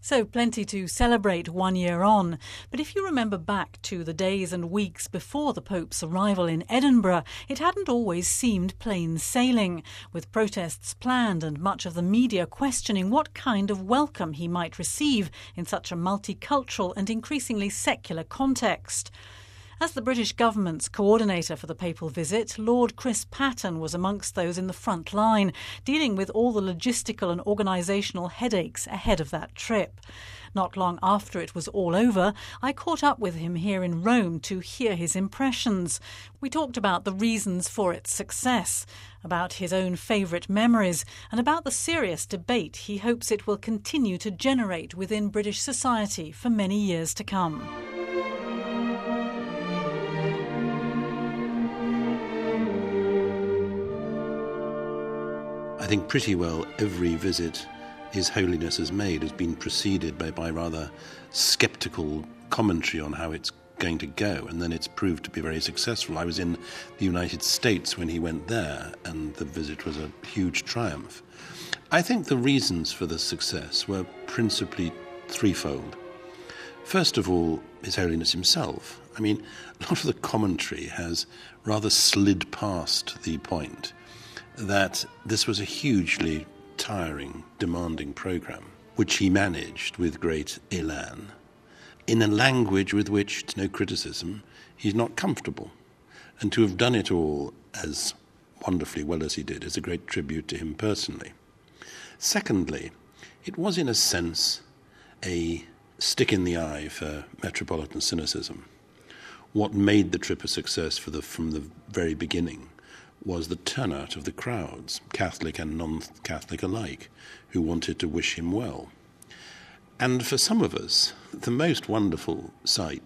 So plenty to celebrate 1 year on. But if you remember back to the days and weeks before the Pope's arrival in Edinburgh, it hadn't always seemed plain sailing, with protests planned and much of the media questioning what kind of welcome he might receive in such a multicultural and increasingly secular context. As the British government's coordinator for the papal visit, Lord Chris Patten was amongst those in the front line, dealing with all the logistical and organisational headaches ahead of that trip. Not long after it was all over, I caught up with him here in Rome to hear his impressions. We talked about the reasons for its success, about his own favourite memories, and about the serious debate he hopes it will continue to generate within British society for many years to come. I think pretty well every visit His Holiness has made has been preceded by rather sceptical commentary on how it's going to go, and then it's proved to be very successful. I was in the United States when he went there, and the visit was a huge triumph. I think the reasons for the success were principally threefold. First of all, His Holiness himself. I mean, a lot of the commentary has rather slid past the point that this was a hugely tiring, demanding programme, which he managed with great élan, in a language with which, it's no criticism, he's not comfortable. And to have done it all as wonderfully well as he did is a great tribute to him personally. Secondly, it was in a sense a stick in the eye for metropolitan cynicism. What made the trip a success from the very beginning was the turnout of the crowds, Catholic and non-Catholic alike, who wanted to wish him well. And for some of us, the most wonderful sight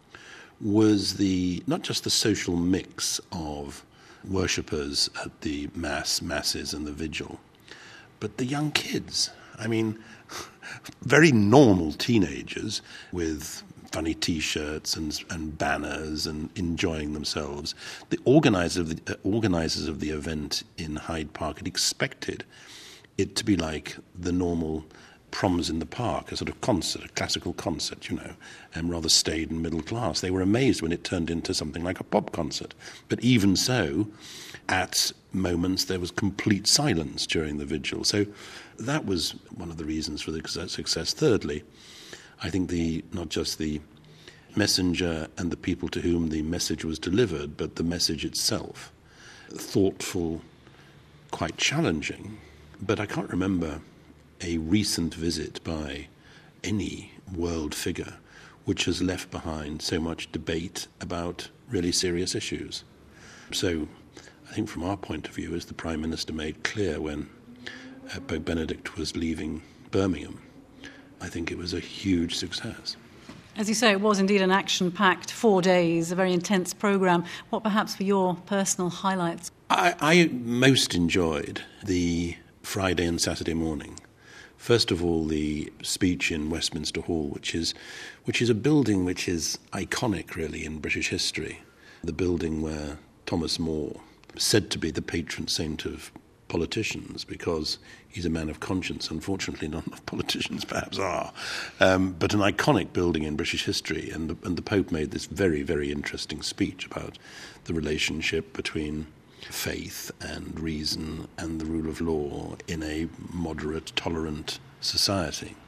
was not just the social mix of worshippers at the masses and the vigil, but the young kids. I mean, very normal teenagers with funny T-shirts and banners and enjoying themselves. The organisers of the event in Hyde Park had expected it to be like the normal proms in the park, a sort of concert, a classical concert, and rather staid and middle class. They were amazed when it turned into something like a pop concert. But even so, at moments there was complete silence during the vigil. So that was one of the reasons for the success. Thirdly, I think not just the messenger and the people to whom the message was delivered, but the message itself. Thoughtful, quite challenging, but I can't remember a recent visit by any world figure which has left behind so much debate about really serious issues. So I think from our point of view, as the Prime Minister made clear when Pope Benedict was leaving Birmingham, I think it was a huge success. As you say, it was indeed an action-packed 4 days, a very intense programme. What perhaps were your personal highlights? I most enjoyed the Friday and Saturday morning. First of all, the speech in Westminster Hall, which is a building which is iconic, really, in British history. The building where Thomas More, said to be the patron saint of politicians, because he's a man of conscience. Unfortunately, not enough politicians perhaps are. But an iconic building in British history. And the Pope made this very, very interesting speech about the relationship between faith and reason and the rule of law in a moderate, tolerant society.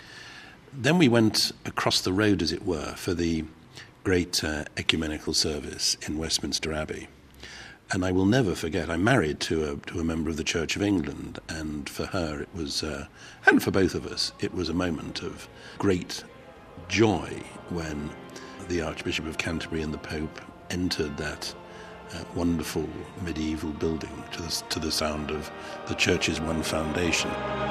Then we went across the road, as it were, for the great ecumenical service in Westminster Abbey. And I will never forget, I'm married to a member of the Church of England, and for her it was, and for both of us, it was a moment of great joy when the Archbishop of Canterbury and the Pope entered that wonderful medieval building to the sound of the Church's one foundation.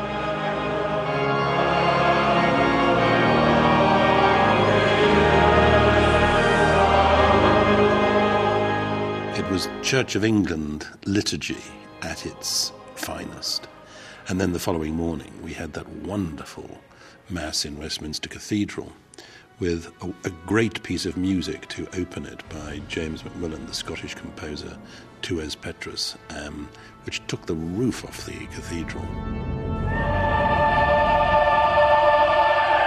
It was Church of England liturgy at its finest. And then the following morning we had that wonderful Mass in Westminster Cathedral with a great piece of music to open it by James Macmillan, the Scottish composer, Tues Petrus, which took the roof off the cathedral.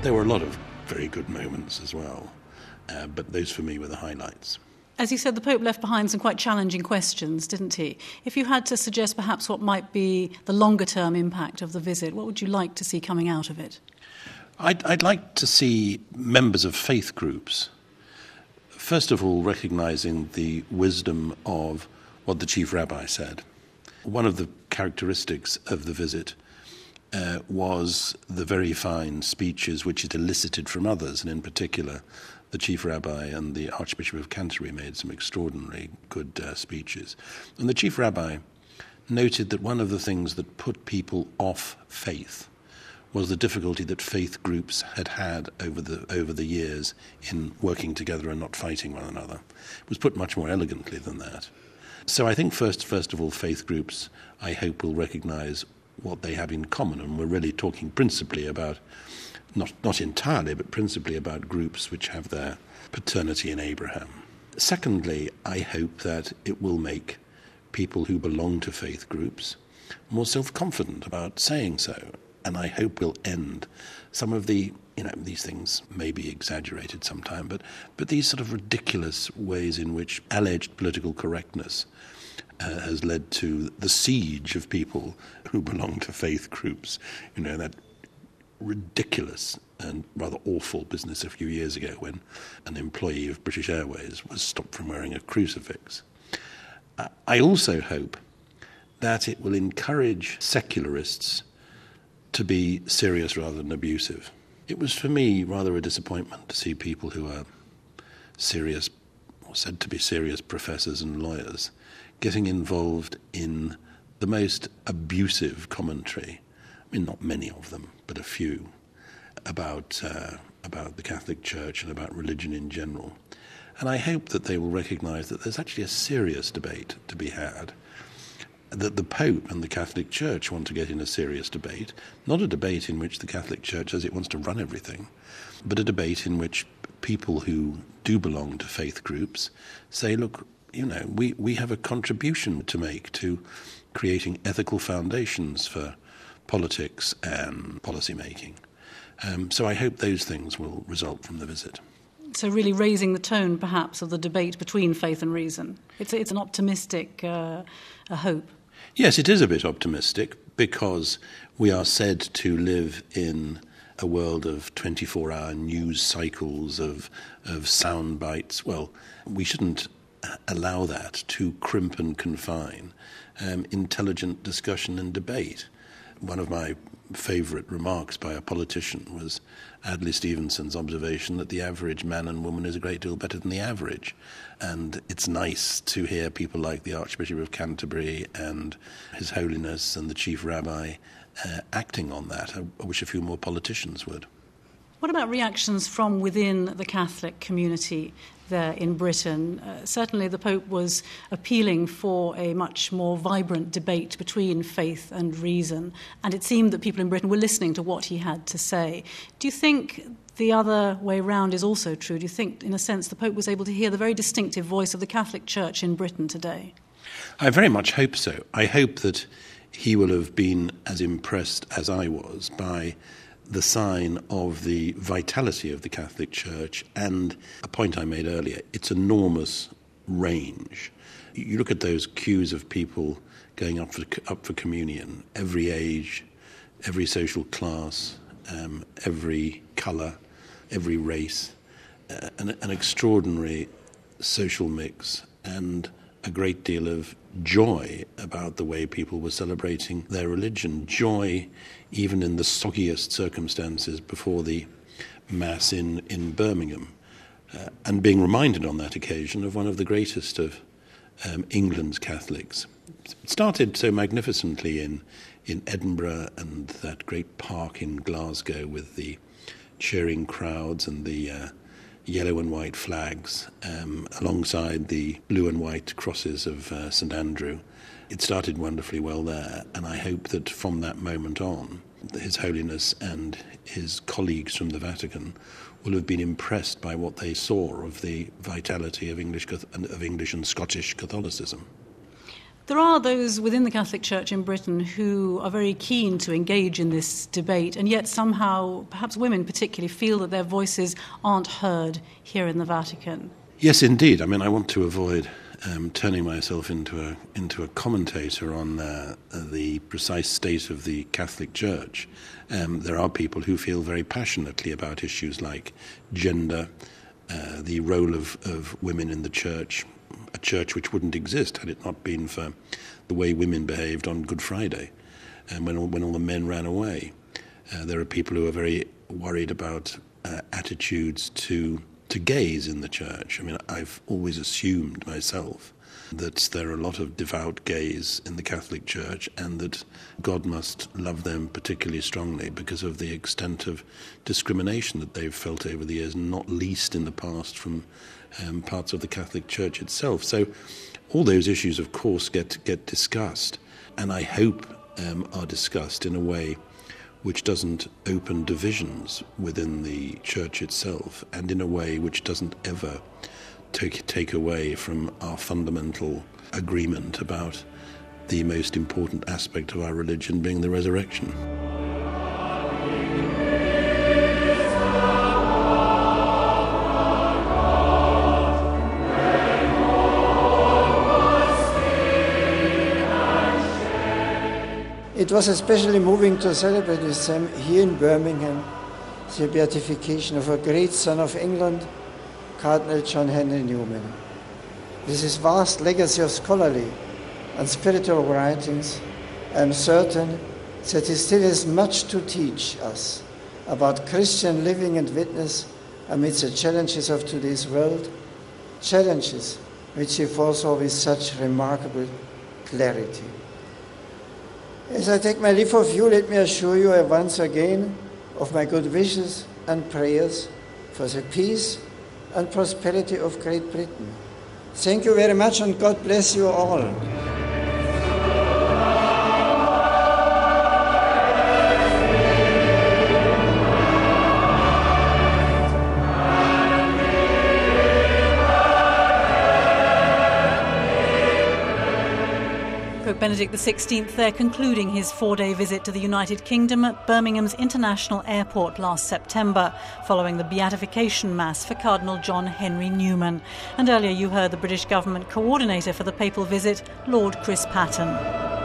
There were a lot of very good moments as well, but those for me were the highlights. As you said, the Pope left behind some quite challenging questions, didn't he? If you had to suggest perhaps what might be the longer-term impact of the visit, what would you like to see coming out of it? I'd like to see members of faith groups, first of all, recognising the wisdom of what the Chief Rabbi said. One of the characteristics of the visit was the very fine speeches which it elicited from others, and in particular the Chief Rabbi and the Archbishop of Canterbury made some extraordinarily good speeches. And the Chief Rabbi noted that one of the things that put people off faith was the difficulty that faith groups had had over the years in working together and not fighting one another. It was put much more elegantly than that. So I think first of all, faith groups, I hope, will recognise what they have in common, and we're really talking principally about not entirely, but principally about groups which have their paternity in Abraham. Secondly, I hope that it will make people who belong to faith groups more self-confident about saying so. And I hope will end some of the, these things may be exaggerated sometime, but these sort of ridiculous ways in which alleged political correctness has led to the siege of people who belong to faith groups. That ridiculous and rather awful business a few years ago when an employee of British Airways was stopped from wearing a crucifix. I also hope that it will encourage secularists to be serious rather than abusive. It was for me rather a disappointment to see people who are serious, or said to be serious professors and lawyers, getting involved in the most abusive commentary. I mean, not many of them, but a few, about the Catholic Church and about religion in general. And I hope that they will recognise that there's actually a serious debate to be had, that the Pope and the Catholic Church want to get in a serious debate, not a debate in which the Catholic Church says it wants to run everything, but a debate in which people who do belong to faith groups say, look, we have a contribution to make to creating ethical foundations for politics and policy making. So I hope those things will result from the visit. So really raising the tone, perhaps, of the debate between faith and reason. It's an optimistic hope. Yes, it is a bit optimistic because we are said to live in a world of 24-hour news cycles, of sound bites. Well, we shouldn't allow that to crimp and confine intelligent discussion and debate. One of my favourite remarks by a politician was Adlai Stevenson's observation that the average man and woman is a great deal better than the average. And it's nice to hear people like the Archbishop of Canterbury and His Holiness and the Chief Rabbi acting on that. I wish a few more politicians would. What about reactions from within the Catholic community there in Britain? Certainly the Pope was appealing for a much more vibrant debate between faith and reason, and it seemed that people in Britain were listening to what he had to say. Do you think the other way round is also true? Do you think, in a sense, the Pope was able to hear the very distinctive voice of the Catholic Church in Britain today? I very much hope so. I hope that he will have been as impressed as I was by the sign of the vitality of the Catholic Church and a point I made earlier, its enormous range. You look at those queues of people going up for communion, every age, every social class, every colour, every race, an extraordinary social mix and a great deal of joy about the way people were celebrating their religion. Joy even in the soggiest circumstances before the Mass in Birmingham. And being reminded on that occasion of one of the greatest of England's Catholics. It started so magnificently in Edinburgh and that great park in Glasgow with the cheering crowds and the yellow and white flags alongside the blue and white crosses of St Andrew. It started wonderfully well there, and I hope that from that moment on, His Holiness and his colleagues from the Vatican will have been impressed by what they saw of the vitality of English and Scottish Catholicism. There are those within the Catholic Church in Britain who are very keen to engage in this debate, and yet somehow, perhaps women particularly, feel that their voices aren't heard here in the Vatican. Yes, indeed. I mean, I want to avoid turning myself into a commentator on the precise state of the Catholic Church. There are people who feel very passionately about issues like gender, the role of women in the Church, a church which wouldn't exist had it not been for the way women behaved on Good Friday, and when all the men ran away. There are people who are very worried about attitudes to gays in the Church. I mean, I've always assumed myself that there are a lot of devout gays in the Catholic Church and that God must love them particularly strongly because of the extent of discrimination that they've felt over the years, not least in the past from parts of the Catholic Church itself. So all those issues, of course, get discussed, and I hope are discussed in a way which doesn't open divisions within the Church itself, and in a way which doesn't ever take away from our fundamental agreement about the most important aspect of our religion being the resurrection. It was especially moving to celebrate with them here in Birmingham the beatification of a great son of England, Cardinal John Henry Newman. With his vast legacy of scholarly and spiritual writings, I am certain that he still has much to teach us about Christian living and witness amidst the challenges of today's world, challenges which he foresaw with such remarkable clarity. As I take my leave of you, let me assure you once again of my good wishes and prayers for the peace and prosperity of Great Britain. Thank you very much, and God bless you all. Pope Benedict XVI there concluding his 4-day visit to the United Kingdom at Birmingham's International Airport last September, following the beatification mass for Cardinal John Henry Newman. And earlier you heard the British government coordinator for the papal visit, Lord Chris Patten.